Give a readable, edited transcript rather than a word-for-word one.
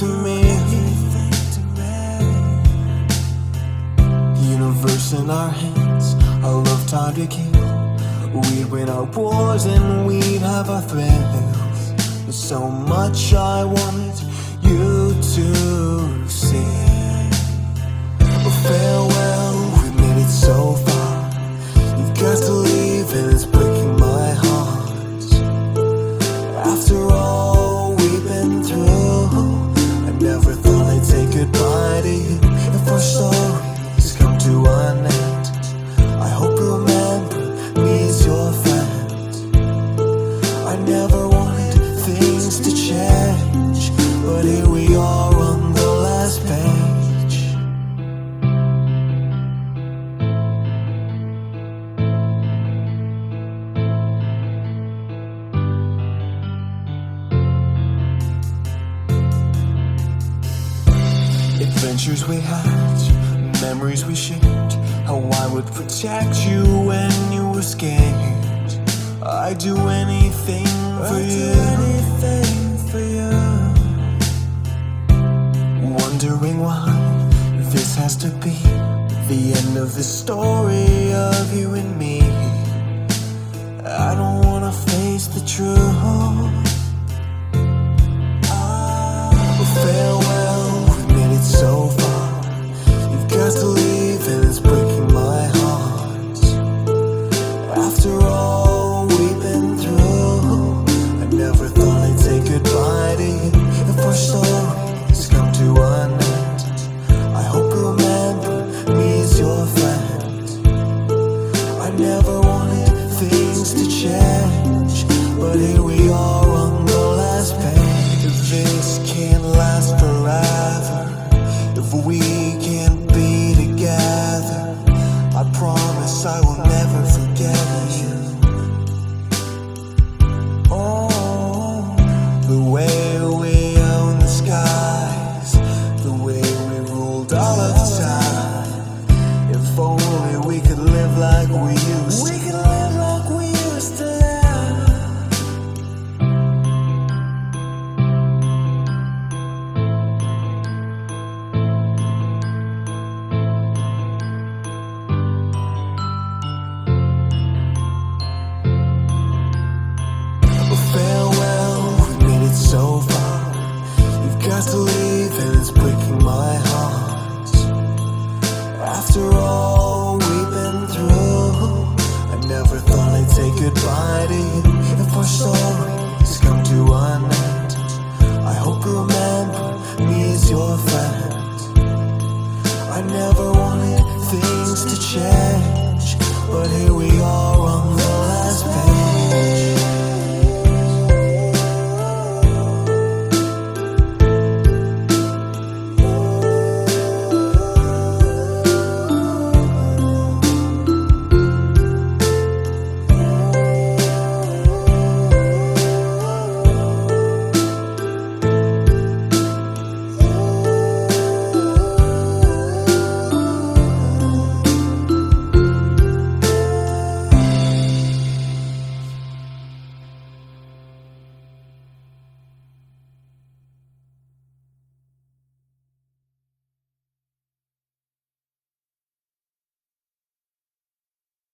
to me. Universe in our hands, our love time to kill. We'd win our wars and we'd have our thrills. There's so much I wanted you to see. But farewell, we've made it so far. You've got to leave and it's breaking my heart. After all we've been through, I never thought I'd say goodbye to you. If our stories come to an end, I hope you remember me as your friend. I never wanted things to change, but here we are on the last page. Adventures we had, memories we shared, how I would protect you when you were scared. I'd do anything for you. Wondering why this has to be the end of the story of you and me. I don't wanna face the truth. Farewell, we've made it so far. You've got to leave and it's breaking my heart. After all we've been through, I never thought I'd say goodbye to you. If our stories come to an end, I hope you remember me as your friend. I never wanted things to change, but here we are on the last page. This can't last forever if we can't be together. I promise I will never forget you. Oh, the way we own the skies, the way we ruled all of time. If only we could live like we used to. Farewell, we've made it so far. You've got to